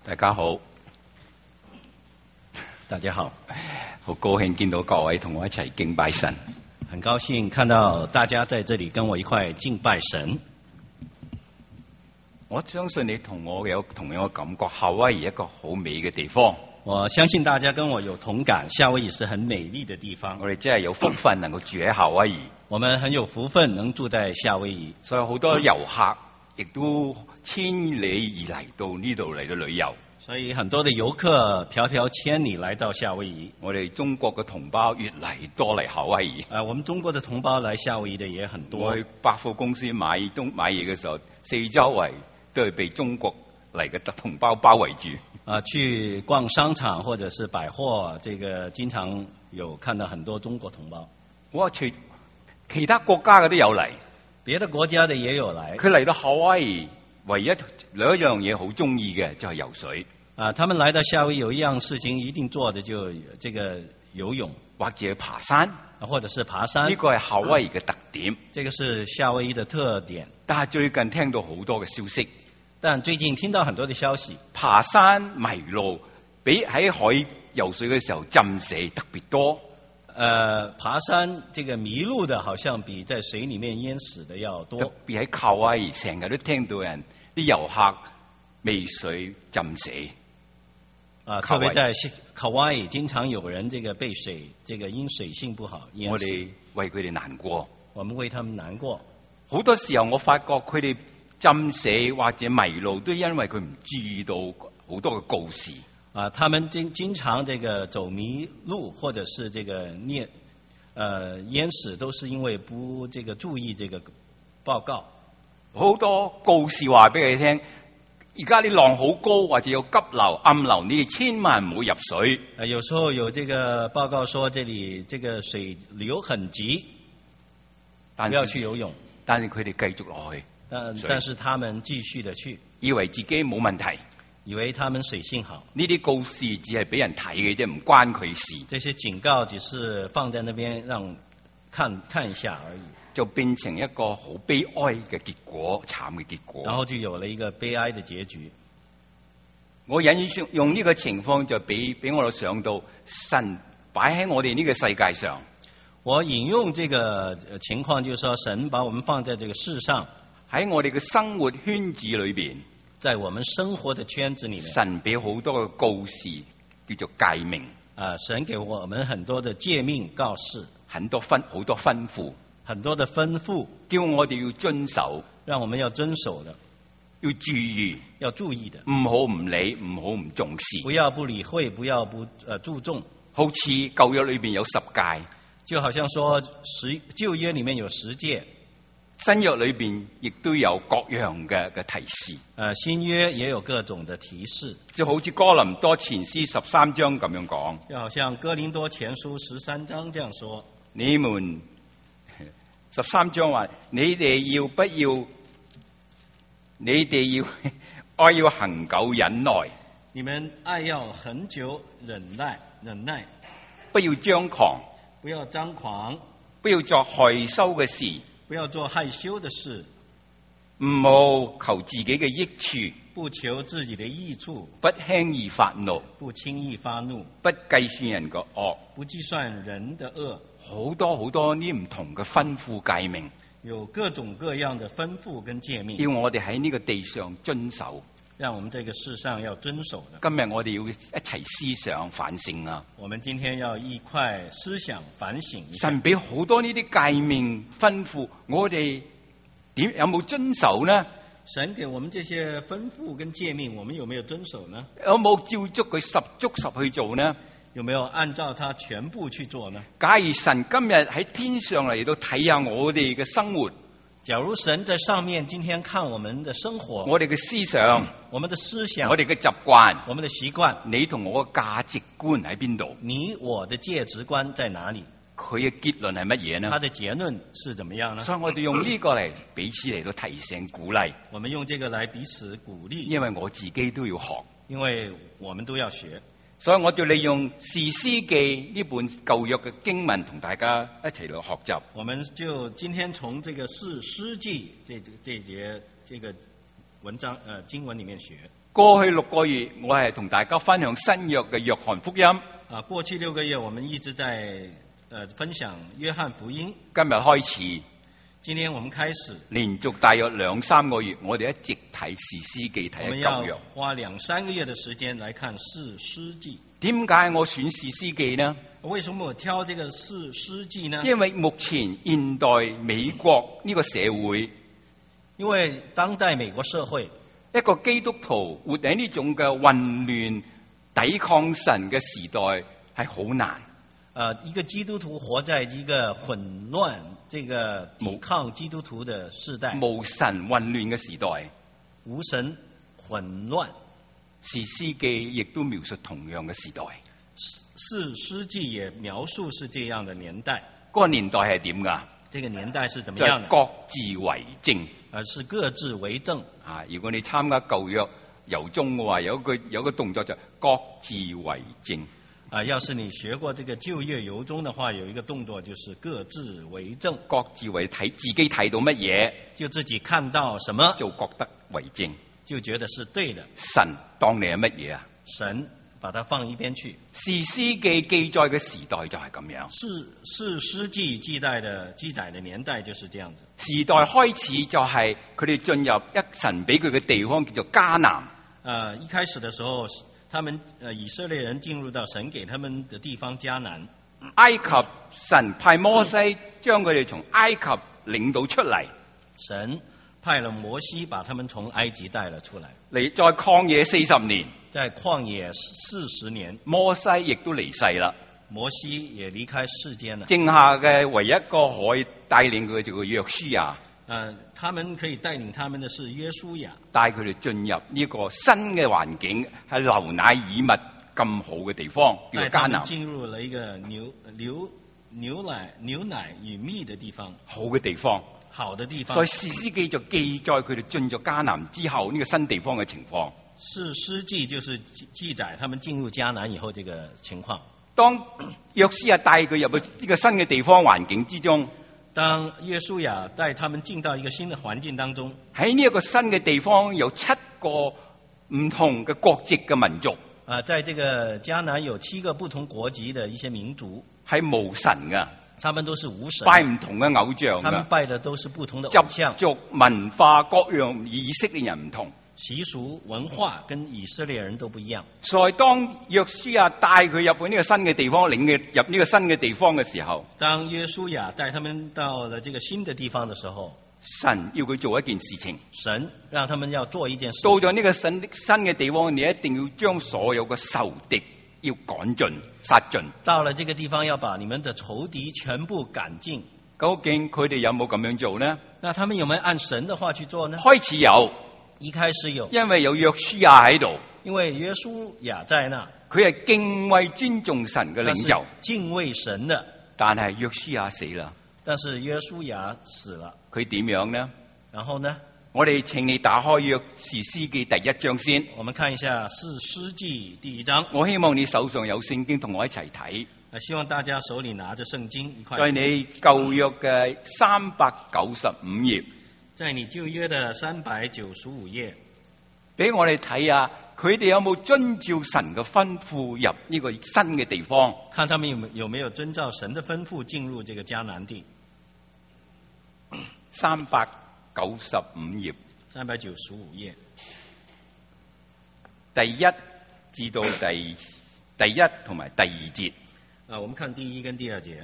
大家好， 大家好， 好高興見到各位同我一齊敬拜神。 很高興看到大家在這裡跟我一塊敬拜神。 我相信你同我有同樣嘅感覺，夏威夷一個好美嘅地方。 我相信大家跟我有同感，夏威夷是很美麗的地方。 我哋真係有福分能夠住喺夏威夷， 我們很有福分能住在夏威夷， 所以好多遊客亦都千里而嚟到呢度嚟到旅遊。 所以很多的遊客迢迢千里來到夏威夷。 我哋中國嘅同胞越嚟越多嚟夏威夷。 我們中國的同胞來夏威夷的也很多。 我去百貨公司買嘢嘅時候，四周圍都係被中國嚟嘅同胞包圍住。 去逛商場或者是百貨，這個經常有看到很多中國同胞。 我除其他國家嘅都有嚟， 別的國家的也有來。 佢嚟到夏威夷，唯一兩樣嘢好中意嘅就係游水。 他們來到夏威夷有一樣事情一定做的，就這個游泳或者爬山， 或者是爬山。 呢個係夏威夷嘅特點。 這個是夏威夷的特點。 但係最近聽到好多嘅消息， 但最近聽到很多的消息， 爬山迷路，比喺海游水嘅時候浸死特別多。 爬山這個迷路的，好像比在水裡面淹死的要多。 特別喺夏威夷，成日都聽到人啲遊客未水浸死。 特別在夏威夷，經常有人這個被水，這個因水性不好淹死。 我哋為佢哋難過， 我們為他們難過。 好多時候我發覺佢哋浸死或者迷路，都因為佢唔注意到好多嘅告示。 他們經常這個走迷路，或者是這個淹死，都是因為不這個注意這個報告。 好多告示話俾佢聽。而家啲浪好高，或者有急流、暗流，你哋千萬唔好入水。 有時候有這個報告說，這裡這個水流很急，不要去游泳。 但是佢哋繼續落去。 但是他們繼續的去， 以為自己冇問題， 以為他們水性好。 呢啲告示只係俾人睇嘅啫，唔關佢事。 這些警告只是放在那邊讓看一下而已。 就變成一個好悲哀嘅結果，慘嘅結果。 然後就有了一個悲哀的結局。 我用呢個情況就俾我想到神擺喺我哋呢個世界上。 我引用這個情況，就是說神把我們放在這個世上， 喺我哋嘅生活圈子裏邊， 在我們生活的圈子裏面， 神俾好多嘅告示，叫做誡命。 神給我們很多的誡命告示， 好多吩咐。 很多的吩咐， 叫我哋要遵守， 讓我們要遵守的， 要注意的，唔好唔理，唔好唔重視， 不要不理會，不要不注重。 好似舊約裏邊有10誡， 就好像說舊約裏面有10誡， 新約裏邊亦都有各樣嘅提示。 新約也有各種的提示， 就好似哥林多前書13章咁樣講， 就好像哥林多前書13章這樣說， 你們13章話：你哋愛要恒久忍耐， 你們愛要恒久忍耐， 不要張狂，不要做害羞嘅事， 不要做害羞的事， 唔好求自己嘅益處， 不求自己的益處， 不輕易發怒， 不輕易發怒， 不計算人嘅惡， 不計算人的惡。 好多呢唔同嘅吩咐誡命， 有各種各樣的吩咐跟誡命， 要我哋喺呢個地上遵守， 讓我們這個世上要遵守的。 今日我哋要一齊思想反省啊！ 我們今天要一塊思想反省一下。 神俾好多呢啲誡命吩咐，我哋有冇遵守呢？ 神給我們這些吩咐跟誡命，我們有沒有遵守呢？ 有冇照足佢十足十去做呢？ 有沒有按照它全部去做呢？ 假如神今日喺天上嚟到睇下我哋嘅生活， 假如神在上面今天看我們的生活， 我哋嘅思想， 我們的思想， 我哋嘅習慣， 我們的習慣， 你同我嘅價值觀喺邊度？ 你我的價值觀在哪裡？ 佢嘅結論係乜嘢呢？ 他的結論是怎麼樣呢？ 所以我哋用呢個嚟彼此嚟到提醒鼓勵。 我們用這個來彼此鼓勵， 因為我自己都要學， 因為我們都要學。 所以我就利用士師記呢本舊約嘅經文同大家一齊嚟學習。 我們就今天從這個士師記這節這個經文裡面學。 過去6個月，我係同大家分享新約嘅約翰福音。 過去6個月，我們一直在分享約翰福音。 今日開始， 今天我們開始， 連續大約2、3個月，我哋一直睇士師記，睇我們舊約。 要花2、3個月的時間來看士師記。 點解我選士師記呢？ 為什麼我挑這個士師記呢？ 因為目前現代美國呢個社會， 因為當代美國社會， 一個基督徒活喺呢種嘅混亂、抵抗神嘅時代係好難。 一個基督徒活在一個混亂、這個抵抗基督徒的時代， 無神混亂嘅時代， 無神混亂。 士師記亦都描述同樣嘅時代。 士師記也描述是這樣的年代。 嗰個年代係點㗎？ 這個年代是怎麼就樣的？ 係各自為政。 是各自為政。 如果你參加舊約由中嘅話，有個動作就各自為政。 要是你學過這個舊約由中的話，有一個動作就是各自為政。 各自為睇自己睇到乜嘢， 就自己看到什麼就覺得為政， 就覺得是對的。 神當你係乜嘢啊？ 神把它放一邊去。 士師記記載嘅時代就係咁樣。 士師記記載的年代就是這樣子。 時代開始就係佢哋進入一神俾佢嘅地方，叫做迦南。 一開始的時候，他們以色列人進入到神給他們的地方迦南。 埃及神派摩西將佢哋從埃及領導出嚟。 神派了摩西把他們從埃及帶了出來。 嚟在曠野40年， 在曠野40年， 摩西亦都離世啦。 摩西也離開世間了。 剩下嘅唯一一個可以帶領佢就叫約書亞。 他們可以帶領他們的是約書亞， 帶佢哋進入呢個新嘅環境，係牛奶與蜜咁好嘅地方，叫做迦南。 進入了一個牛奶與蜜的地方， 好嘅地方， 好的地方。 所以士師記就記載佢哋進咗迦南之後呢個新地方嘅情況。 士師記就是記載他們進入迦南以後這個情況。 當約書亞帶佢入去呢個新嘅地方環境之中， 當約書亞帶他們進到一個新的環境當中， 喺呢一個新嘅地方有7個唔同嘅國籍嘅民族。 在這個迦南有7個不同國籍的一些民族， 係無神㗎， 他們都是無神， 拜唔同嘅偶像㗎， 他們拜的都是不同的偶像， 習俗文化各樣與以色列人唔同。 習俗文化跟以色列人都不一樣。 所以當約書亞帶佢入去呢個新嘅地方，領佢入呢個新嘅地方嘅時候， 當約書亞帶他們到了這個新的地方的時候， 神要佢做一件事情。 神讓他們要做一件事。 到咗呢個新嘅地方，你一定要將所有嘅仇敵要趕盡、殺盡。 到了這個地方，要把你們的仇敵全部趕盡。 究竟佢哋有冇咁樣做呢？ 那他們有沒有按神的話去做呢？ 開始有。 一開始有， 因為有約書亞喺度， 因為約書亞在那， 佢係敬畏尊重神嘅領袖， 敬畏神的。 但係約書亞死啦， 但是約書亞死了， 佢點樣呢？ 然後呢？ 我哋請你打開約士師記第1章先， 我們看一下士師記第1章。 我希望你手上有聖經，同我一齊睇。 希望大家手裏拿着聖經一塊。 在你舊約嘅395頁。 在你舊約的395頁， 俾我哋睇下，佢哋有冇遵照神嘅吩咐入呢個新嘅地方？ 看他們有沒有遵照神的吩咐進入這個迦南地。 395頁 ，395頁， 第1至到第1同埋第2節。 我們看第1跟第2節。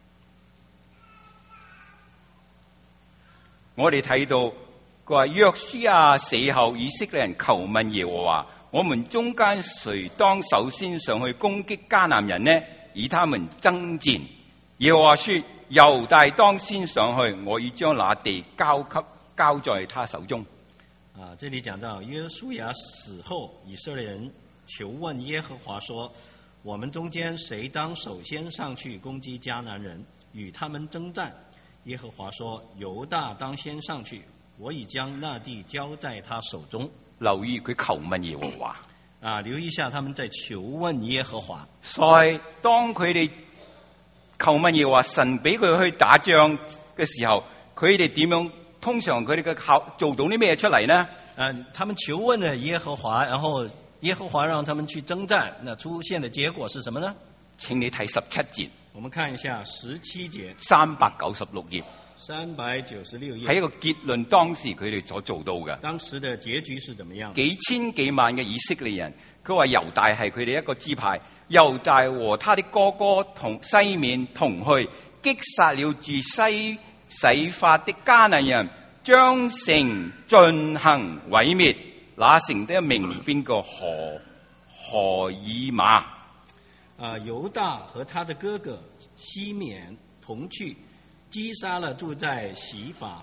我哋睇到佢話約書亞死後，以色列人求問耶和華：我們中間誰當首先上去攻擊迦南人呢？與他們爭戰。耶和華說：猶大當先上去，我已將那地交在他手中。 這裏講到約書亞死後，以色列人求問耶和華說：我們中間誰當首先上去攻擊迦南人，與他們爭戰？耶和華說：猶大當先上去，我已將那地交在他手中。 留意佢求問耶和華。 留意一下他們在求問耶和華。 所以當佢哋求問耶和華，神俾佢去打仗嘅時候，佢哋點樣通常佢哋嘅做到啲咩出嚟呢？ 他们求问了耶和華，然後耶和華讓他們去征戰，那出現的結果是什麼呢？ 請你睇17節， 我們看一下17節 396頁， 396頁， 係一個結論，當時佢哋所做到嘅。 當時的結局是怎麼樣？ 幾千幾萬嘅以色列人，佢話猶大係佢哋一個支派，猶大和他的哥哥同西面同去，擊殺了住西洗法的迦南人，將城進行毀滅。那城的名邊個？何爾瑪。 猶大和他的哥哥西面同去，擊殺了住在洗法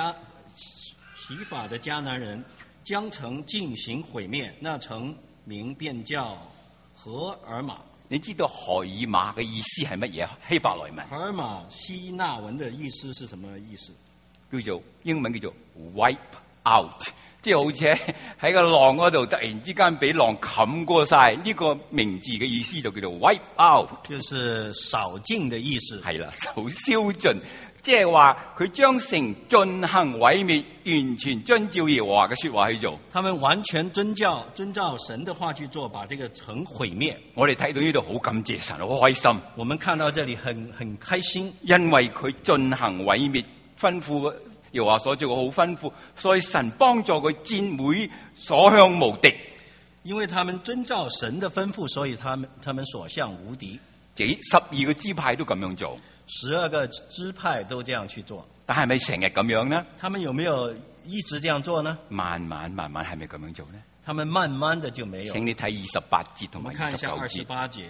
的迦南人，將城進行毀滅。那城名便叫何爾瑪。 你知道何爾瑪嘅意思係乜嘢？希伯來文。 何爾瑪希臘文的意思是什麼意思？ 叫做英文叫做 wipe out， 即係好似喺個浪嗰度突然之間俾浪冚過晒，呢個名字嘅意思就叫做 wipe out， 就是掃盡的意思。 係啦，燒盡，即係話佢將城進行毀滅，完全遵照耶和華嘅說話去做。 他們完全遵照神的話去做，把這個城毀滅。 我哋睇到呢度好感謝神，好開心。 我們看到這裡很開心， 因為佢進行毀滅，吩咐耶和華所做嘅好吩咐，所以神幫助佢戰每所向無敵。 因為他們遵照神的吩咐，所以他們所向無敵。 12個支派都咁樣做 ，12個支派都這樣去做。 但係咪成日咁樣呢？ 他們有沒有一直這樣做呢？ 慢慢係咪咁樣做呢？ 他們慢慢的就沒有。 請你睇28節同埋29節。 我們看一下28節。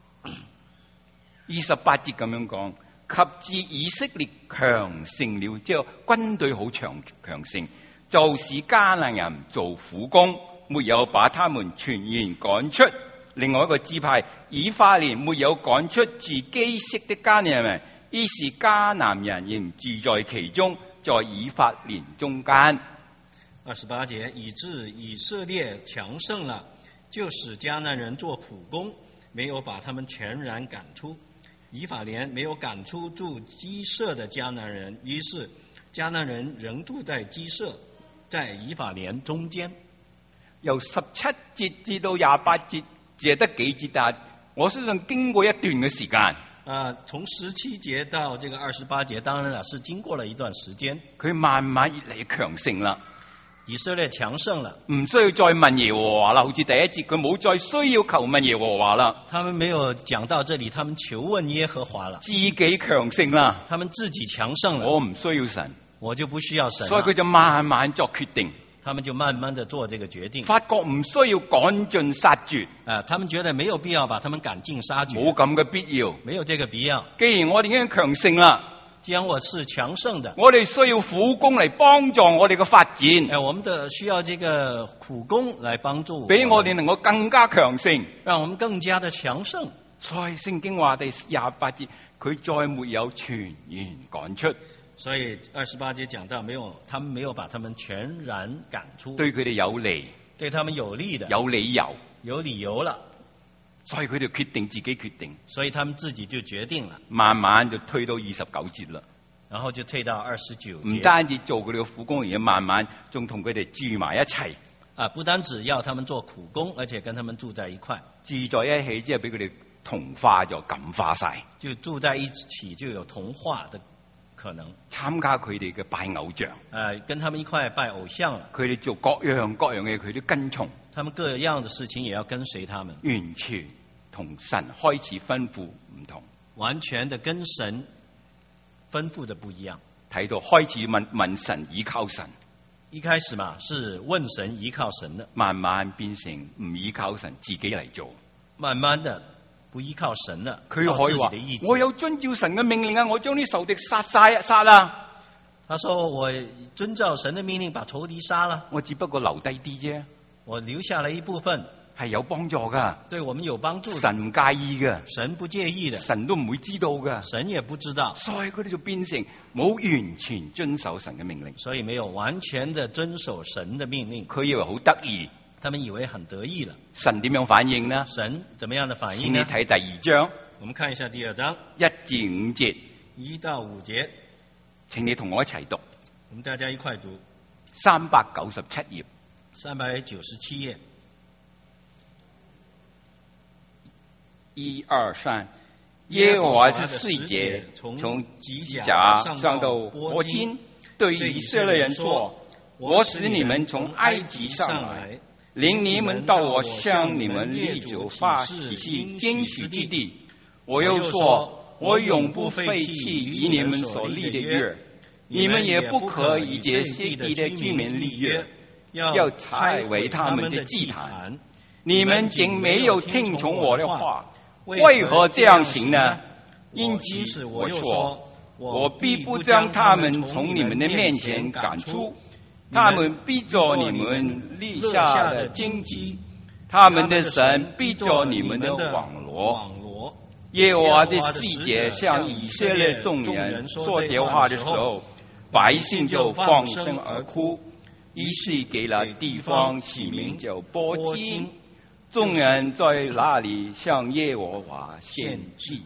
28節咁樣講，及至以色列強盛了，即係軍隊好強盛，就使迦南人做苦工，沒有把他們全然趕出。另外一個支派以法蓮沒有趕出住基色的迦南人，於是迦南人仍住在其中，在以法蓮中間。 28節，以致以色列強盛了，就使迦南人做苦工，沒有把他們全然趕出。以法蓮沒有趕出住基色的迦南人，於是迦南人仍住在基色，在以法蓮中間。 由17節至到28節。只係得幾節，但我相信經過一段嘅時間。 從17節到這個28節，當然啦，是經過了一段時間。 佢慢慢越嚟越強盛啦， 以色列強盛了， 唔需要再問耶和華啦。好似第一節，佢冇再需要求問耶和華啦。 他們沒有講到這裡，他們求問耶和華了， 自己強盛啦， 他們自己強盛了。 我唔需要神， 我就不需要神， 所以佢就慢慢作決定。 他們就慢慢的做這個決定， 發覺唔需要趕盡殺絕。 他們覺得沒有必要把他們趕盡殺絕， 冇咁嘅必要， 沒有這個必要。 既然我哋已經強盛啦， 既然我是強盛的， 我哋需要苦工嚟幫助我哋嘅發展。 我們的需要這個苦工來幫助， 俾我哋能夠更加強盛， 讓我們更加的強盛。 所以聖經話第28節，佢再沒有全然趕出。 所以28節講到，他們沒有把他們全然趕出， 對佢哋有利， 對他們有利的， 有理由， 有理由了， 所以佢哋決定自己決定， 所以他們自己就決定了， 慢慢就推到29節啦， 然後就推到29節， 唔單止做佢哋嘅苦工，而且慢慢仲同佢哋住埋一齊。 不單止要他們做苦工，而且跟他們住在一塊， 住在一起之後俾佢哋同化咗，感化晒， 就住在一起就有同化的可能。 參加佢哋嘅拜偶像， 跟他們一塊拜偶像了， 佢哋做各樣嘅佢都跟從， 他們各樣的事情也要跟隨他們， 完全同神開始吩咐唔同， 完全的跟神吩咐的不一樣。 睇到開始問神，依靠神， 一開始嘛是問神依靠神的， 慢慢變成唔依靠神，自己嚟做， 慢慢的不依靠神了， 佢可以話的我有遵照神嘅命令啊，我將啲仇敵殺啦。 他說我遵照神的命令把仇敵殺了， 我只不過留低啲啫， 我留下了一部分， 係有幫助噶， 對我們有幫助的， 神唔介意嘅， 神不介意的， 神都唔會知道嘅， 神也不知道， 所以佢哋就變成冇完全遵守神嘅命令， 所以沒有完全的遵守神的命令， 佢以為好得意， 他們以為很得意了。 神點樣反應呢？ 神怎麼樣的反應呢？ 你睇第2章， 我們看一下第2章 1至5節， 1到5節， 請你同我一齊讀。 我们大家一块读 397頁。 397页。 1、2、3，耶和華的使者從指甲上到脖肩，對以色列人說：我使你們從埃及上來，領你們到我向你們列祖發起應許之地。我又說：我永不廢棄與你們所立的約，你們也不可與這些地的居民立約，要拆毀他們的祭壇。你們竟沒有聽從我的話，為何這樣行呢？因此我說，我必不將他們從你們的面前趕出，他們必作你們立下的荊棘，他們的神必作你們的網羅。耶和華的使者向以色列眾人說這話的時候，百姓就放聲而哭，於是給了地方起名叫波金。眾人在那裏向耶和華獻祭。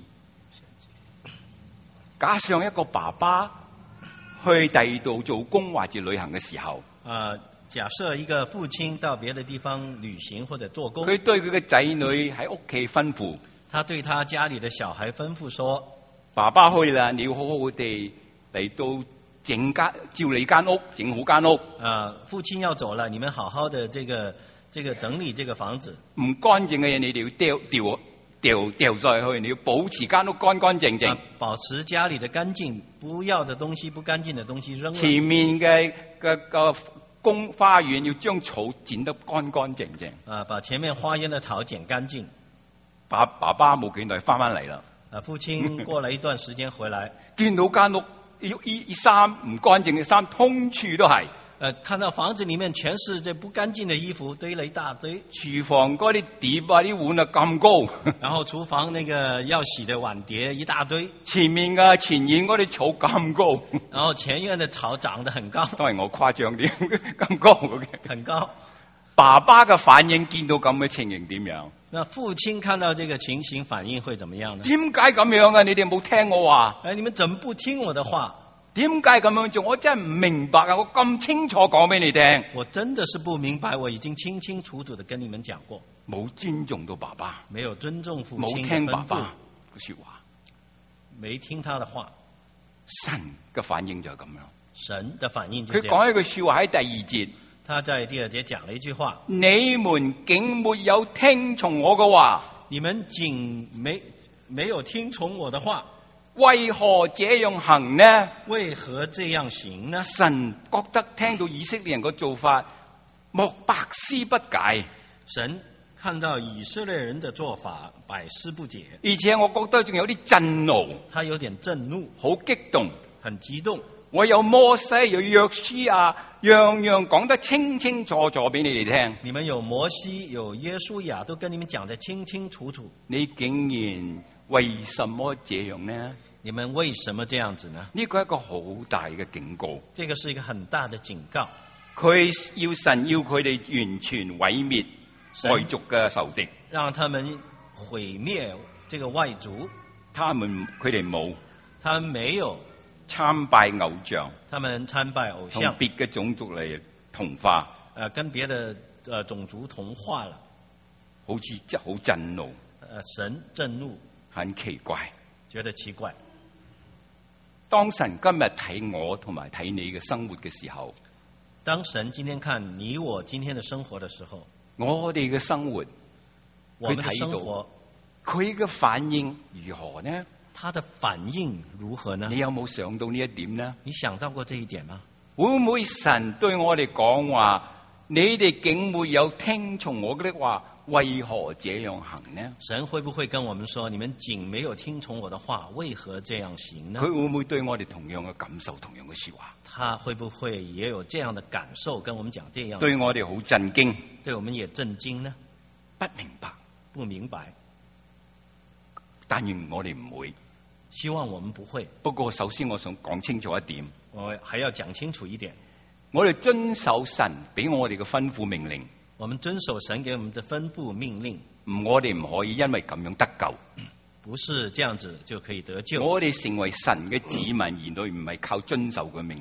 假想一個爸爸去第二度做工或者旅行嘅時候， 假設一個父親到別的地方旅行或者做工， 佢對佢嘅仔女喺屋企吩咐， 他對他家裏的小孩吩咐說： 爸爸去啦，你要好好地嚟到照理間屋，整好間屋。 父親要走了，你們好好的這個整理這個房子。 唔乾淨嘅嘢，你哋要掉晒去，你要保持間屋乾乾淨淨。 保持家裏的乾淨，不要的東西、不乾淨的東西扔了。 前面嘅花園要將草剪得乾乾淨淨。 把前面花園的草剪乾淨。 爸爸冇幾耐翻嚟啦。 父親過了一段時間回來， 見到間屋衣衫唔乾淨嘅衫，通處都係。 看到房子裏面全是這不乾淨的衣服，堆了一大堆。 廚房嗰啲碟啊、啲碗啊咁高， 然後廚房那個要洗的碗碟一大堆。 前院嗰啲草咁高， 然後前院的草長得很高。 當然我誇張啲，咁高嘅。 很高。 爸爸嘅反應見到咁嘅情形點樣？ 那父親看到這個情形反應會怎麼樣呢？ 點解咁樣啊？你哋冇聽我話？ 你們怎麼不聽我的話？ 點解咁樣做？我真係唔明白啊！我咁清楚講俾你聽， 我真的是不明白。我已經清清楚楚地跟你們講過， 冇尊重到爸爸， 沒有尊重父親， 冇聽爸爸嘅說話， 沒聽他的話。 神嘅反應就係咁樣。 神的反應就佢講一句說話喺第2節， 他在第2節講了一句話： 你們竟沒有聽從我嘅話， 你們竟沒有聽從我的話。 為何這樣行呢？ 為何這樣行呢？ 神覺得聽到以色列人嘅做法，莫百思不解。 神看到以色列人的做法，百思不解。 而且我覺得仲有啲震怒， 他有點震怒， 好激動， 很激動。 我有摩西，有約書亞，樣樣講得清清楚楚俾你哋聽。 你們有摩西，有約書亞，都跟你們講得清清楚楚。 你竟然為什麼這樣呢？ 你們為什麼這樣子呢？ 呢個係一個好大嘅警告。 這個是一個很大的警告。 神要佢哋完全毀滅外族嘅仇敵， 讓他們毀滅這個外族。 佢哋冇， 他們沒有參拜偶像， 他們參拜偶像， 同別嘅種族嚟同化， 跟別的種族同化了， 好似真好震怒。 神震怒， 很奇怪， 覺得奇怪。 當神今日睇我同埋睇你嘅生活嘅時候， 當神今天看你我今天的生活的時候， 我哋嘅生活， 我們的生活， 佢嘅反應如何呢？ 他的反應如何呢？ 你有冇想到呢一點呢？ 你想到過這一點嗎？ 會唔會神對我哋講話，你哋竟沒有聽從我的話，為何這樣行呢？ 神會不會跟我們說，你們竟沒有聽從我的話，為何這樣行呢？ 佢會唔會對我哋同樣嘅感受，同樣嘅說話？ 他會不會也有這樣的感受，跟我們講這樣？ 對我哋好震驚， 對我們也震驚呢？ 不明白， 不明白。 但願我哋唔會， 希望我們不會。 不過首先我想講清楚一點， 我還要講清楚一點， 我哋遵守神俾我哋嘅吩咐命令。 我們遵守神給我們的吩咐命令， 我哋唔可以因為咁樣得救， 不是這樣子就可以得救。 我哋成為神嘅子民兒女，唔係靠遵守嘅命令。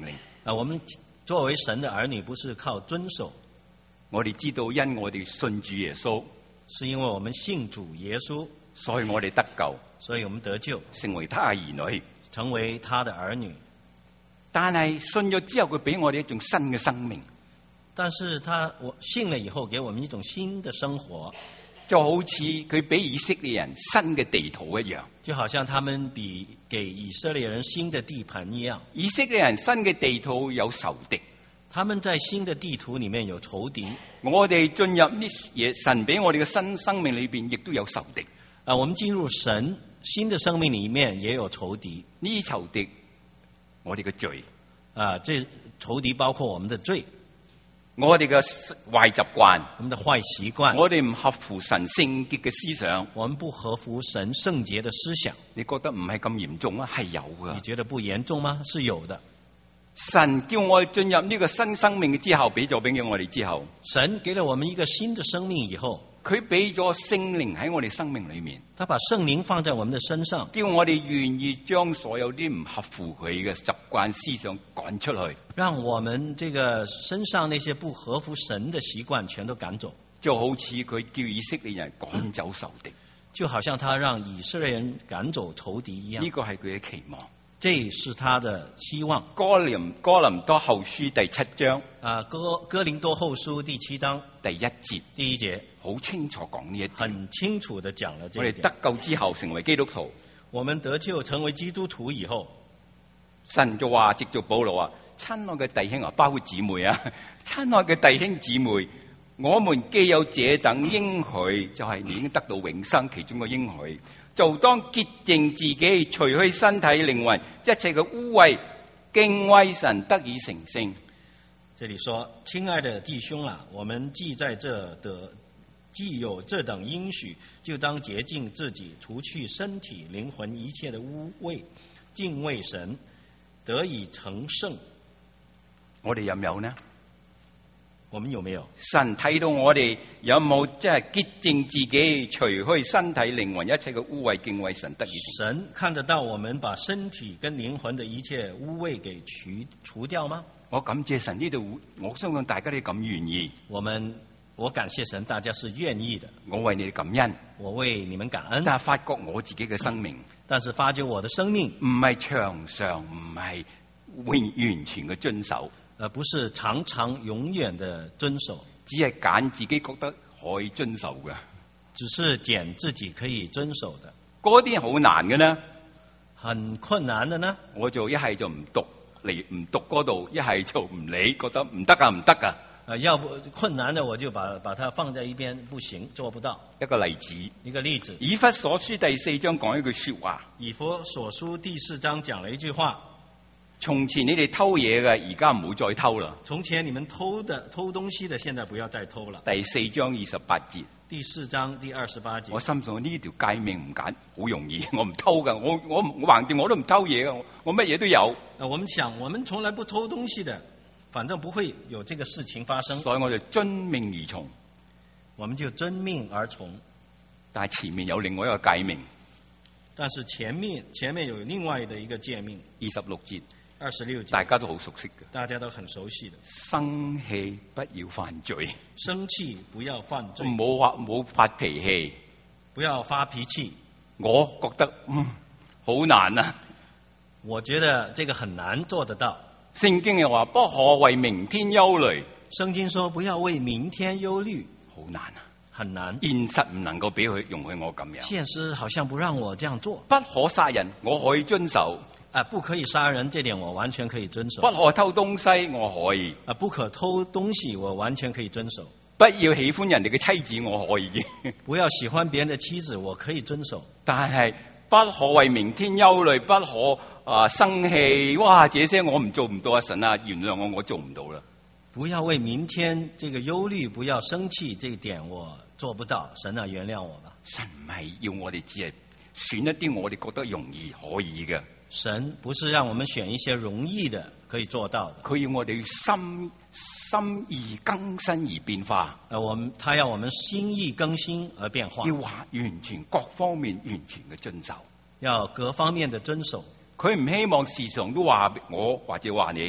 我們作為神的兒女，不是靠遵守， 我哋知道因我哋信主耶穌， 是因為我們信主耶穌， 所以我哋得救， 所以我們得救， 成為他嘅兒女。 成為他的兒女。 但係信咗之後，佢俾我哋一種新嘅生命， 但是我信了以後，給我們一種新的生活， 就好似佢俾以色列人新嘅地圖一樣。 就好像他們給以色列人新的地盤一樣。 以色列人新嘅地圖有仇敵， 他們在新的地圖裏面有仇敵。 我哋進入呢嘢神俾我哋嘅新生命裏邊，亦都有仇敵。 我們進入神新的生命裏面也有仇敵。 呢仇敵，我哋嘅罪， 這仇敵包括我們的罪， 我哋嘅壞習慣， 我們的壞習慣， 我哋唔合乎神聖潔嘅思想， 我們不合乎神聖潔的思想。 你覺得唔係咁嚴重啊？係有噶。 你覺得不嚴重嗎？是有的。 神叫我哋進入呢個新生命之後，俾咗俾我哋之後， 神給了我們一個新的生命以後， 佢俾咗聖靈喺我哋生命裏面， 他把聖靈放在我們的身上， 叫我哋願意將所有啲唔合乎佢嘅習慣思想趕出去， 讓我們這個身上那些不合乎神的習慣全都趕走， 就好似佢叫以色列人趕走仇敵， 就好像他讓以色列人趕走仇敵一樣。 呢個係佢嘅期望， 這是他的希望。 哥林多後書第7章哥林多後書第7章第1節第一節好清楚講呢一點， 很清楚地講了這一點。 我哋得救之後成為基督徒， 我們得救成為基督徒以後， 神就話藉着保羅啊，親愛嘅弟兄啊，包括姊妹啊，親愛嘅弟兄姊妹，我們既有這等應許，就係你已經得到永生其中嘅應許，就當潔淨自己，除去身體靈魂一切嘅污穢，敬畏神，得以成聖。 這裡說，親愛的弟兄啊，我們既有這等應許，就當潔淨自己，除去身體靈魂一切的污穢，敬畏神，得以成聖。 我哋有冇呢？ 我們有沒有？ 神睇到我哋有冇即係潔淨自己，除去身體靈魂一切嘅污穢，敬畏神，得以成聖。 神看得到我們把身體跟靈魂的一切污穢給除掉嗎？ 我感謝神，呢度我相信大家都咁願意。 我感謝神，大家是願意的。 我為你哋感恩， 我為你們感恩。 但係發覺我自己嘅生命， 但是發覺我的生命唔係長常，唔係完全嘅遵守， 不是常常永遠的遵守， 只係揀自己覺得可以遵守嘅， 只是揀自己可以遵守的。 嗰啲好難嘅呢， 很困難的呢， 我就一係就唔讀唔讀嗰度，一係就唔理，覺得唔得啊，唔得啊。 要不困難的我就把它放在一邊，不行，做不到。 一個例子，以弗所書第4章講一句說話。 以弗所書第4章講了一句話： 從前你哋偷嘢嘅，而家唔好再偷啦。 從前你們偷東西的，現在不要再偷了。 第4章28節。 第4章第28節。 我心想呢條誡命唔簡，好容易，我唔偷噶，我橫掂我都唔偷嘢噶，我乜嘢都有。 我們想，我們從來不偷東西的。反正不會有這個事情發生， 所以我就遵命而從。 我們就遵命而從。 但係前面有另外一個誡命， 但是前面有另外的一個誡命 ，26節 ，26節， 大家都好熟悉嘅， 大家都很熟悉的。 生氣不要犯罪， 生氣不要犯罪， 冇發脾氣， 不要發脾氣。 我覺得好難啊， 我覺得這個很難做得到。 聖經又話不可為明天憂慮， 聖經說不要為明天憂慮， 好難啊， 很難。 現實唔能夠俾佢容許我咁樣， 現實好像不讓我這樣做。 不可殺人，我可以遵守。 不可以殺人，這點我完全可以遵守。 不可偷東西，我可以。 不可偷東西，我完全可以遵守。 不要喜歡人哋嘅妻子，我可以。 不要喜歡別人的妻子，我可以遵守。 但係不可為明天憂慮，不可生氣。哇！這些我唔做唔到啊！神啊，原諒我做唔到啦。 不要為明天這個憂慮，不要生氣，這一點我做不到。神啊，原諒我吧。 神唔係要我哋只係選一啲我哋覺得容易可以嘅。 神不是讓我們選一些容易的可以做到的。 佢要我哋心意更新而變化。 他要我們心意更新而變化。 要話完全各方面完全嘅遵守。 要各方面的遵守。 佢唔希望時常都話我或者話你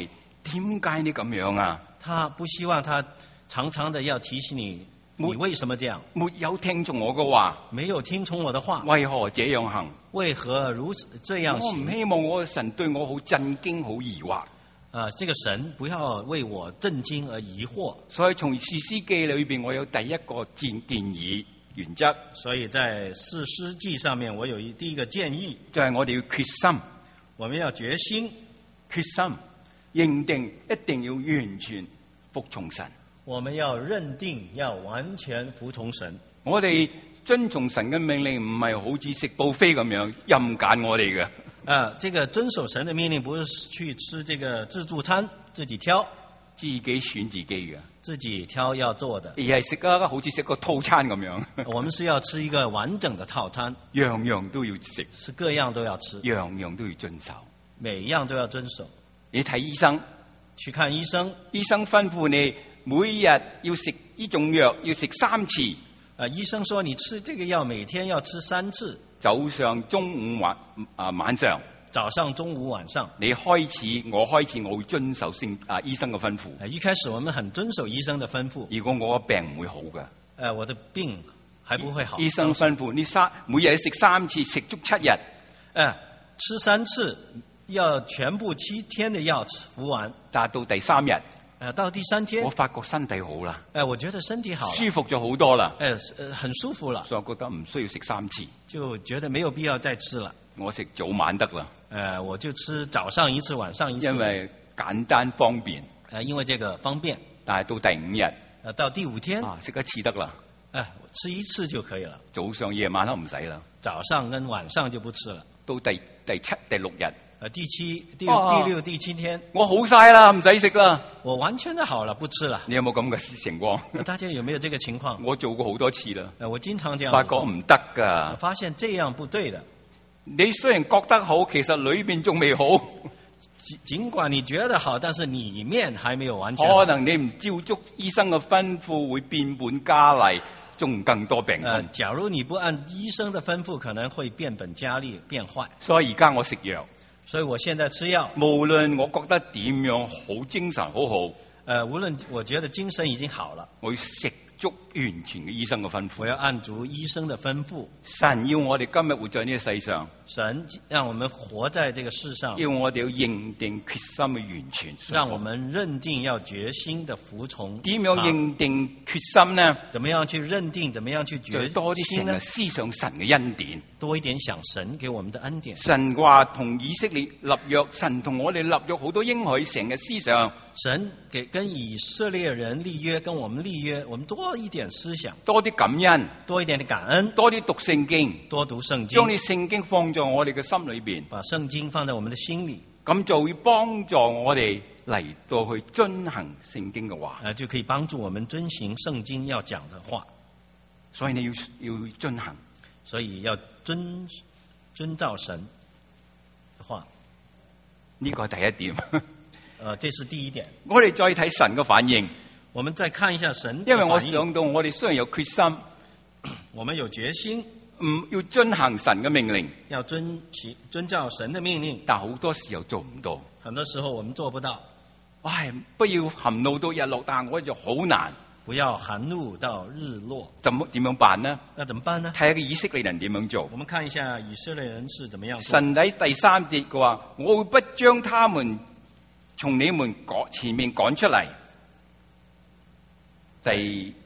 點解你咁樣啊？ 他不希望他常常的要提醒你，你為什麼這樣？ 沒有聽從我嘅話， 沒有聽從我的話， 為何這樣行？ 為何如此這樣我唔行？ 希望我嘅神對我好震驚、好疑惑。 這個神不要為我震驚而疑惑。 所以從士師記裏邊，我有第一個建議原則， 所以在士師記上面，我有第一個建議， 就係我哋要決心， 我們要決心認定一定要完全服從神。 我們要認定要完全服從神。 我哋遵從神嘅命令，唔係好似食buffet咁樣任揀我哋嘅。 這個遵守神的命令，不是去吃這個自助餐，自己挑， 自己選自己嘅， 自己挑要做的， 而係食啊，好似食個套餐咁樣。 我們是要吃一個完整的套餐， 樣樣都要食， 是各樣都要吃， 樣樣都要遵守， 每樣都要遵守。 你睇醫生， 去看醫生， 醫生吩咐你每日要食呢種藥，要食3次。 醫生說你吃這個藥每天要吃3次， 早上、中午、晚上。 早上、中午、晚上。 我開始我會遵守醫生嘅吩咐。 一開始我們很遵守醫生的吩咐。 如果我嘅病唔會好嘅， 我的病還不會好。 醫生吩咐你每日食3次，食足7日。 吃3次，要全部7天的藥服完。 但到第3日。 到第3天， 我發覺身體好啦， 我覺得身體好了， 舒服咗好多啦， 很舒服了， 所以我覺得唔需要食3次， 就覺得沒有必要再吃了。 我食早晚得啦， 我就吃早上一次，晚上一次， 因為簡單方便， 因為這個方便。 但係到第5日， 到第5天， 食1次得啦， 吃1次就可以了， 早上夜晚都唔使啦， 早上跟晚上就不吃了。 到第7、第6日。 第6、第7天， 我好晒啦，唔使食啦， 我完全的好了，不吃了。 你有冇咁嘅情況？ 大家有沒有這個情況？ 我做過好多次啦， 我經常這樣， 發覺唔得噶。 我發現這樣不對的。 你雖然覺得好，其實裏邊仲未好。 儘管你覺得好，但是裏面還沒有完全好。 可能你唔照足醫生嘅吩咐，會變本加厲，仲更多病痛。 假如你不按醫生的吩咐，可能會變本加厲，變壞。 所以而家我食藥。 所以我現在吃藥， 無論我覺得點樣好精神好好， 無論我覺得精神已經好了， 我要食足完全嘅醫生嘅吩咐， 我要按足醫生的吩咐。 神要我哋今日活在呢個世上， 神讓我們活在這個世上， 要我哋要認定決心嘅完全， 讓我們認定要決心的服從。 點樣認定決心呢？ 怎麼樣去認定？怎麼樣去決心呢？ 就多啲成日思想神嘅恩典， 多一點想神給我們的恩典。 神話同以色列立約，神同我哋立約好多應許，成日思想。 神跟以色列人立約，跟我們立約，我們多一點思想， 多啲感恩， 多一點的感恩， 多啲讀聖經， 多讀聖經， 將啲聖經放在我哋嘅心裏邊， 把聖經放在我們的心裏， 咁就會幫助我哋嚟到去遵行聖經嘅話， 就可以幫助我們遵行聖經要講的話。 所以你要遵行， 所以要遵照神的話， 呢個係第一點。 這是第一點。 我哋再睇神嘅反應， 我們再看一下神的反應。 因為我想到我哋雖然有決心， 我們有決心， 唔要遵行神嘅命令， 要遵照神的命令， 但好多時候做唔到。 很多時候我們做不到。 不要含怒到日落，但我就好難。 不要含怒到日落， 點樣辦呢？ 那怎麼辦呢？ 睇下個以色列人點樣做。 我們看一下以色列人是怎麼樣做。 神喺第3節嘅話，我會不將他們從你們前面趕出嚟。第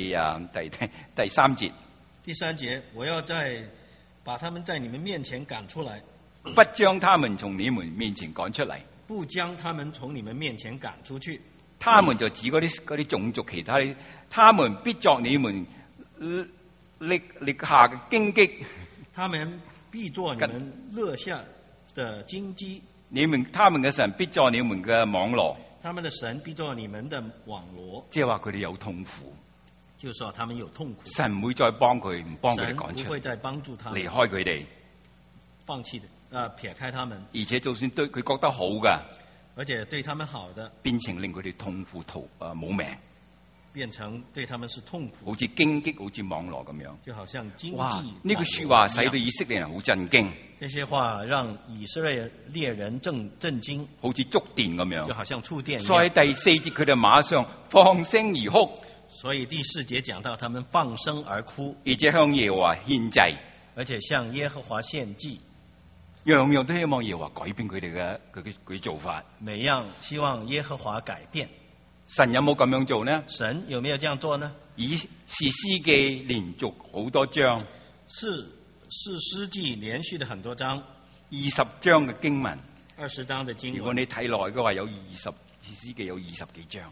3節。 第3節，我要把他們在你們面前趕出來。 不將他們從你們面前趕出嚟。 不將他們從你們面前趕出去。 他們就指嗰啲種族，其他們必作你們腋下嘅荊棘。 他們必作你們腋下的荊棘。 他們嘅神必作你們嘅網羅。 他們的神必作你們的網羅。 即係話佢哋有痛苦。 就是說他們有痛苦。 神唔會再幫佢，唔幫佢哋趕出。 神不會再幫助他們。 離開佢哋。 放棄撇開他們。 而且就算對佢覺得好㗎。 而且對他們好的， 變成令佢哋痛苦冇命， 變成對他們是痛苦， 好似荊棘，好似網羅咁樣。 就好像經哇！ 濟呢句說話使到以色列人好震驚， 這些話讓以色列人震驚， 好似觸電咁樣。 就好像觸電一所以樣。 第4節佢哋馬上放聲而哭， 所以第4節講到他們放聲而哭， 而且向耶和華獻祭， 而且向耶和華獻祭， 樣樣都希望耶和華改變佢哋嘅做法。 每樣希望耶和華改變。 神有冇咁樣做呢？ 神有沒有這樣做呢？ 以士師記連續好多章， 是詩記連續的很多章 20章嘅經文。 ，20章的經如果文。 你睇落嘅話，有士師記有20幾章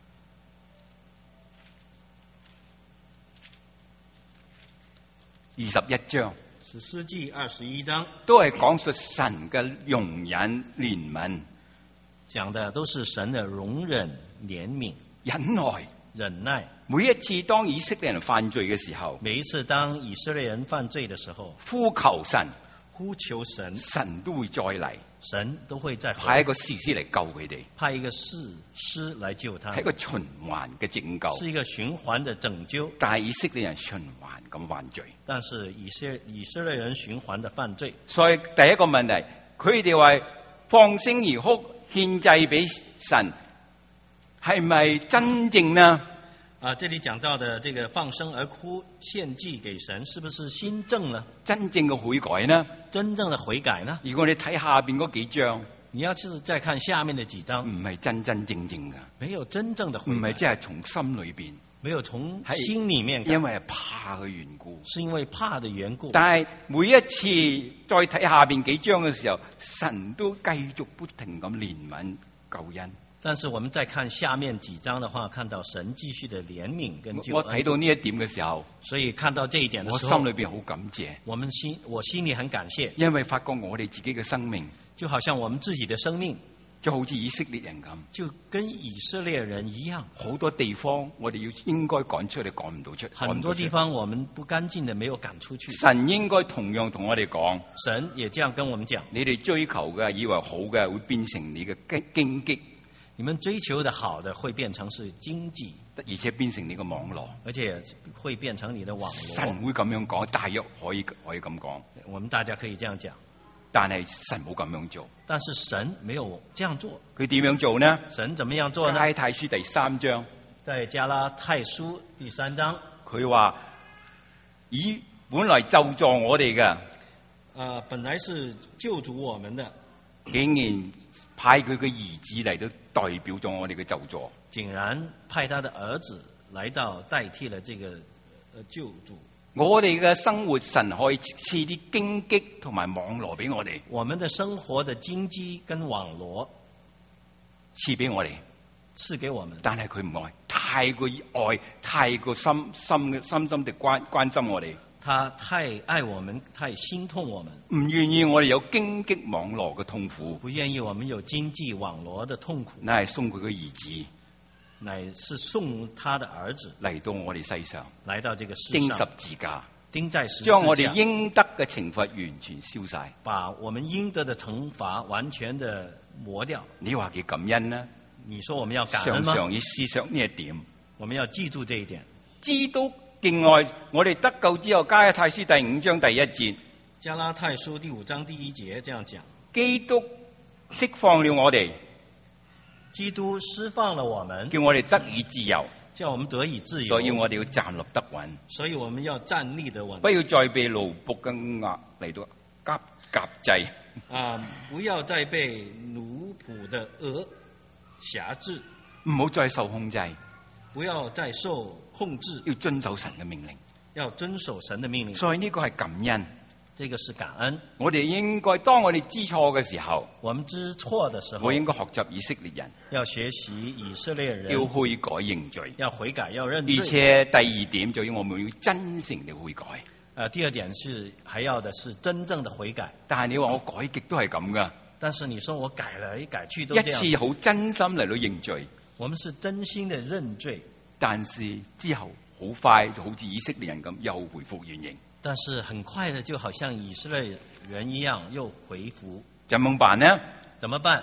，21章是詩記21章， 都係講述神嘅容忍憐憫講的都是神的容忍、憐憫、 忍耐。 忍耐。 每一次當以色列人犯罪嘅時候， 每一次當以色列人犯罪的時候， 呼求神， 呼求神， 神都會再嚟， 神都會再派一個士師嚟救佢哋， 派一個士師來救他係一個循環嘅拯救。 是一個循環的拯救。 但係以色列人循環咁犯罪， 但是以色列人循環的犯罪， 所以第一個問題，佢哋話放聲而哭獻祭俾神，係咪真正呢？ 這裡講到的這個放聲而哭獻祭給神，是不是新正呢？ 真正嘅悔改呢？ 真正的悔改呢？ 如果你睇下邊嗰幾章， 你要是再看下面的幾章， 唔係真真正正噶， 沒有真正的悔改， 唔係真係從心裏邊， 沒有從心裡面改， 因為係怕嘅緣故。 是因為怕的緣故。 但係每一次再睇下邊幾章嘅時候，神都繼續不停咁憐憫救恩。 但是我們再看下面幾章的話，看到神繼續的憐憫跟救我恩。 睇到呢一點嘅時候， 所以看到這一點的我時候， 心裏邊好感謝， 我心裡很感謝， 因為發覺我哋自己嘅生命就好像我們自己的生命， 就好似以色列人咁， 就跟以色列人一樣， 好多地方我哋應該趕出嚟，趕唔到出。 很多地方我們不乾淨的沒有趕出去。 神應該同樣同我哋講， 神也這樣跟我們講， 你哋追求嘅以為好嘅會變成你嘅荊棘， 你們追求的好的會變成是經濟， 而且變成你嘅網絡。 而且會變成你的網神絡。 會咁樣講，大約可以咁講， 我們大家可以這樣講， 但係神冇咁樣做。 但是神沒有這樣做。 佢點樣做呢？ 神怎麼樣做呢？ 加拉太書第3章， 在加拉太書第3章， 佢話本來咒詛我哋嘅， 本來是救主我們的， 竟然派佢嘅兒子嚟到代表咗我哋嘅咒詛。 竟然派他的兒子來到代替了這個救主。 我哋嘅生活，神可以賜啲荊棘同埋網羅俾我哋， 我們的生活的荊棘跟網羅賜俾我哋， 賜給我們， 但係佢唔愛，太過愛，太過深深地關心我哋， 他太愛我們，太心痛我們， 唔願意我哋有荊棘網羅嘅痛苦， 不願意我們有經濟網羅的痛苦， 乃係送佢嘅兒子乃是送他的兒子嚟到我哋世上， 來到這個世釘十上， 字架， 釘在十字將我哋架， 應得嘅懲罰完全消晒。 把我們應得的懲罰完全的磨掉。 你話幾感恩呢？ 你說我們要感恩常嗎？ 常要思想呢一點。 我們要記住這一點。 基督敬愛我哋得救之後，加拉太書第5章第1節， 加拉太書第5章第1節這樣講： 基督釋放了我哋， 基督釋放了我們， 叫我哋得以自由， 叫我們得以自由。 所以我哋要站立得穩， 所以我們要站立得穩， 不要再被奴僕嘅壓嚟到夾制。 不要再被奴僕的軛轄制， 唔好再受控制， 不要再受控制， 要遵守神嘅命令。 要遵守神的命令。 所以呢個係感恩。 這個是感恩。 我哋應該當我哋知錯嘅時候， 我們知錯的時候， 我應該學習以色列人， 要學習以色列人， 要悔改認罪， 要悔改，要認罪。 而且第2點就要我們要真誠地悔改。 第二點是還要的是真正的悔改。 但係你話我改極都係咁噶， 但是你說我改來改去都一這樣， 次好真心嚟到認罪， 我們是真心的認罪， 但是之後好快就好似以色列人咁又回復原形。 但是很快的就好像以色列人一樣又回復。 怎麼辦呢？ 怎麼辦？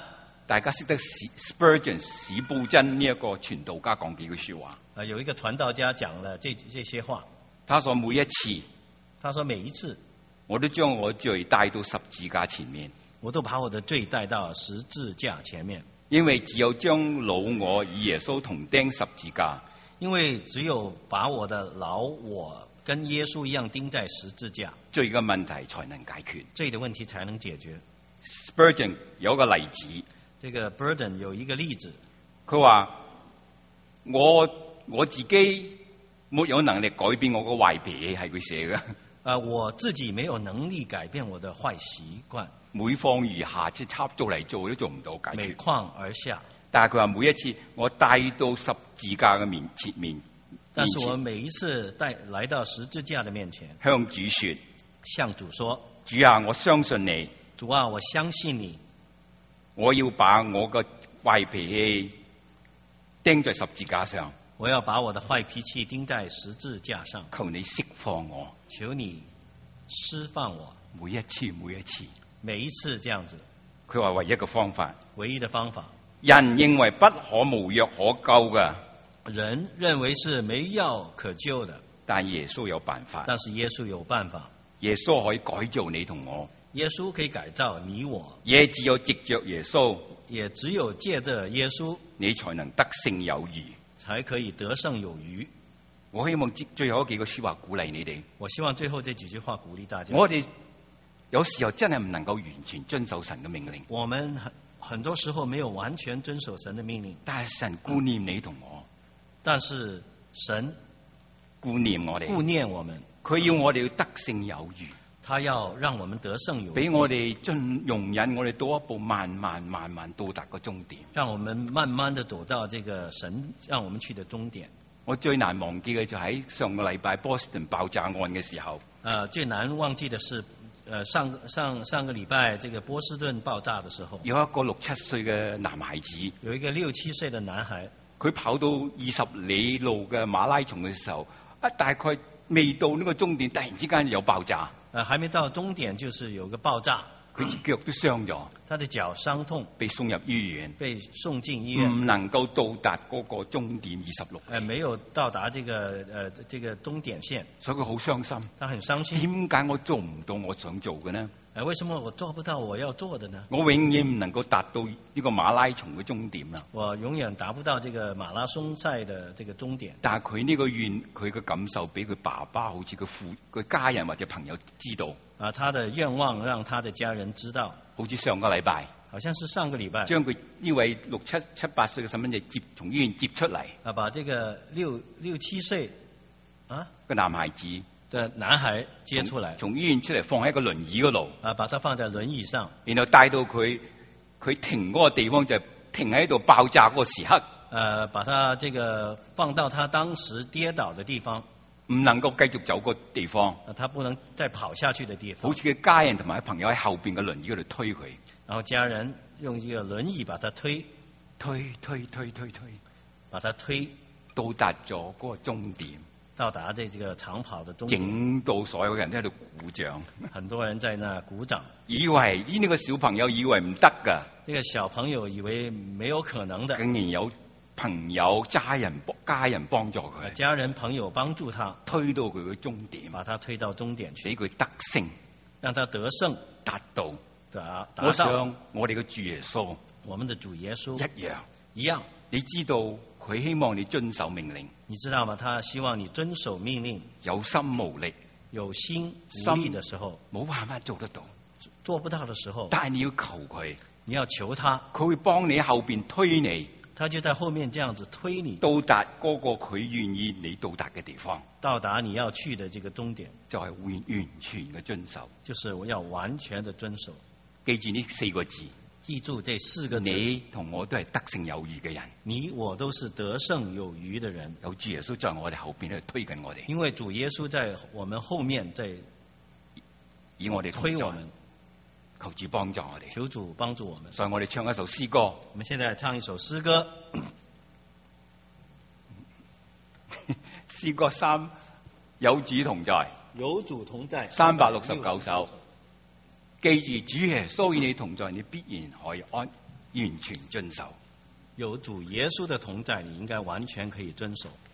大家識得Spurgeon 史布真呢一個傳道家講幾句說話。 有一個傳道家講了這些話， 他說每一次， 他說每一次我都將我罪帶到十字架前面， 我都把我的罪帶到十字架前面， 因為只有將老我與耶穌同釘十字架， 因為只有把我的老我跟耶穌一樣釘在十字架， 罪嘅問題才能解決， 罪的問題才能解決。 Spurgeon 有一個例子， 這個 Burden 有一個例子， 佢話我自己沒有能力改變我個壞脾氣，係佢寫嘅。 我自己沒有能力改變我的壞習慣， 每況愈下，即係插做嚟做都做唔到解每決。 況而下。 但係佢話每一次我帶到十字架嘅前面， 但是我每一次來到十字架的面前， 向主說： 向主說， 主啊，我相信你， 主啊，我相信你， 我要把我嘅壞脾氣釘在十字架上， 我要把我的壞脾氣釘在十字架上， 求你釋放我。 求你釋放我。 每一次， 每一次這樣子， 佢話唯一嘅方法， 唯一的方法。 人認為不可無藥可救嘅， 人認為是沒藥可救的， 但耶穌有辦法。 但是耶穌有辦法， 耶穌可以改造你同我， 耶穌可以改造你我， 也只有藉着耶穌， 也只有借着耶穌， 你才能得勝有餘。 才可以得勝有餘。 我希望最後嗰幾個說話鼓勵你哋。 我希望最後這幾句話鼓勵大家。 我哋有時候真係唔能夠完全遵守神嘅命令， 我們很多時候沒有完全遵守神的命令， 但係神顧念你同我， 但是神顧念我哋， 顧念我們， 佢要我哋要得勝有餘， 他要讓我們得勝有餘， 俾我哋容忍我哋到一步慢慢到達個終點。 讓我們慢慢的走到這個神讓我們去的終點。 我最難忘記嘅就喺上個禮拜波士頓爆炸案嘅時候， 最難忘記的是，上個禮拜這個波士頓爆炸的時候， 有一個6、7歲嘅男孩子， 有一個6、7歲的男孩， 佢跑到20里路嘅馬拉松嘅時候，大概未到呢個終點，突然之間有爆炸。 還沒到終點，就是有個爆炸， 佢隻腳都傷咗， 他的腳傷痛， 被送入醫院， 被送進醫院， 唔能夠到達嗰個終點26。 沒有到達這個終點線， 所以佢好傷心。 他很傷心。 點解我做唔到我想做嘅呢？ 為什麼我做不到我要做的呢？ 我永遠唔能夠達到呢個馬拉松嘅終點啦。 我永遠達不到這個馬拉松賽的這個終點。 但係佢呢個願，佢嘅感受俾佢爸爸，好似佢家人或者朋友知道。 他的願望讓他的家人知道。 好似上個禮拜， 好像是上個禮拜， 將佢呢位6、7、8歲嘅細蚊仔從醫院接出嚟。 把這個6、7歲個男孩子的男孩接出來， 從醫院出嚟放喺個輪椅嗰度， 把他放在輪椅上， 然後帶到佢停嗰個地方，就係停喺度爆炸嗰個時刻。 把他這個放到他當時跌倒的地方， 唔能夠繼續走個地方， 他不能再跑下去的地方。 好似佢家人同埋朋友喺後邊嘅輪椅嗰度推佢， 然後家人用這個輪椅把他推，把他推到達咗嗰個終點， 到達這個長跑的終點， 整到所有人都喺度鼓掌， 很多人在那鼓掌， 以為呢個小朋友以為唔得㗎， 這個小朋友以為沒有可能的， 竟然有朋友家人幫助佢， 家人朋友幫助他推到佢嘅終點， 把他推到終點去， 俾佢得勝， 讓他得勝， 達到。 我想我哋嘅主耶穌， 我們的主耶穌一樣，你知道佢希望你遵守命令， 你知道嗎？他希望你遵守命令， 有心無力， 有心無力的時候， 冇辦法做得到， 做不到的時候， 但係你要求佢， 你要求他， 佢會幫你後邊推你， 他就在後面這樣子推你， 到達嗰個佢願意你到達嘅地方， 到達你要去的這個終點， 就係完全嘅遵守， 就是我要完全的遵守。 記住呢4個字， 記住這4個字， 你同我都係得勝有餘嘅人， 你我都是得勝有餘的人， 有主耶穌在我哋後邊喺度推緊我哋， 因為主耶穌在我們後面在以我哋推我們， 求主幫助我哋， 求主幫助我們。 所以我哋唱一首詩歌， 我們現在唱一首詩歌， 詩歌3，有主同在， 有主同在 369首。記住主耶穌與你同在，你必然可以完全遵守。 有主耶穌的同在，你應該完全可以遵守。